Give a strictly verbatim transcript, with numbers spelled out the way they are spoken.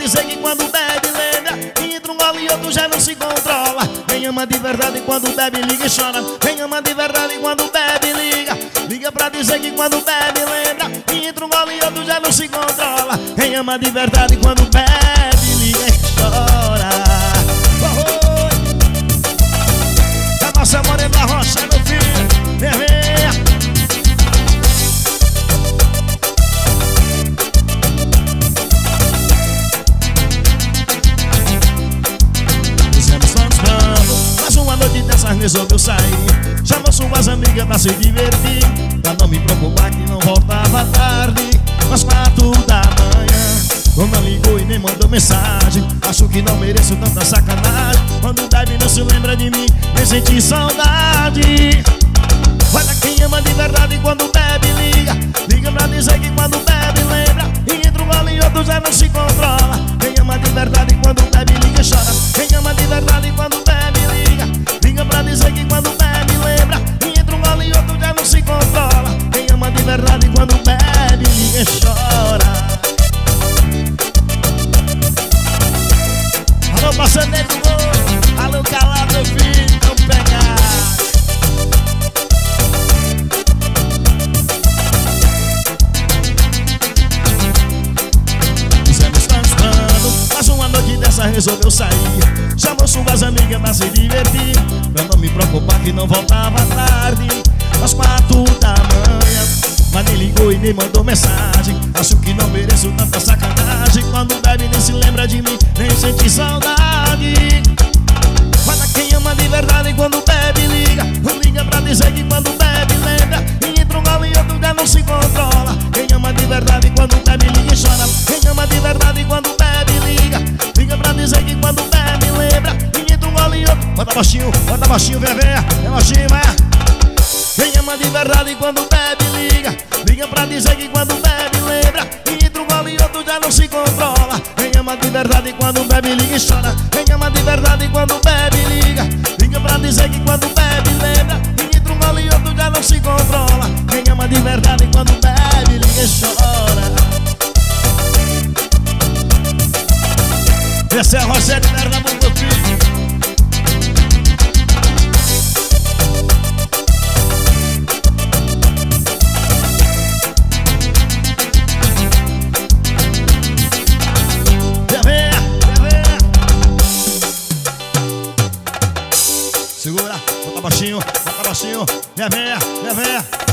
dizer que quando bebe lembra, e entra um gole e outro já não se controla. Quem ama de verdade quando bebe liga e chora. Quem ama de verdade quando bebe liga. Liga pra dizer que quando bebe lembra, e entra um gole e outro já não se controla. Quem ama de verdade quando bebe liga e chora. Oh, oh. A nossa morena da rocha, meu filho, vem, vem. Resolveu sair, chamou suas amigas pra se divertir, pra não me preocupar que não voltava tarde. Às quatro da manhã, não ligou e nem mandou mensagem. Acho que não mereço tanta sacanagem. Quando bebe não se lembra de mim, nem senti saudade. Olha quem ama de verdade quando bebe liga. Liga pra dizer que quando bebe lembra, e entra um gole e outro já não se controla. Quem ama de verdade quando bebe liga e chora. Quem ama de verdade quando bebe liga. Liga pra dizer que quando bebe lembra, e entra um gole e outro já não se controla. Quem ama de verdade quando bebe liga e chora. Alô, parceiro do gol, alô, calado, meu filho, vamos pegar. Fizemos tantos planos, mas uma noite dessa resolveu sair. Chamou suas amigas pra se divertir, pra não me preocupar que não voltava tarde. Às quatro da manhã, mas nem ligou e nem mandou mensagem. Acho que não mereço tanta sacanagem. Quando bebe nem se lembra de mim, nem sente saudade. Olha quem ama de verdade quando bebe liga. Liga pra dizer que quando bebe lembra, e entra um gole e outro já não se controla. Quem ama de verdade quando bebe liga e chora. Quem ama de verdade quando bebe liga. Liga pra dizer que quando bebe lembra, e entra um gole e outro. Bota baixinho, bota baixinho, vem, vem, é baixinho, vai. Quem ama de verdade quando bebe liga. Liga pra dizer que quando bebe lembra, e entra um gole e outro já não se controla. Quem ama de verdade quando bebe liga e chora. Quem ama de verdade quando bebe liga. Liga pra dizer que quando bebe lembra, e entra um gole e outro já não se controla. Quem ama de verdade quando bebe liga e chora. Essa é a Rogério Pernambuco, meu filho. Segura, bota baixinho, bota baixinho. Minha véia, minha véia.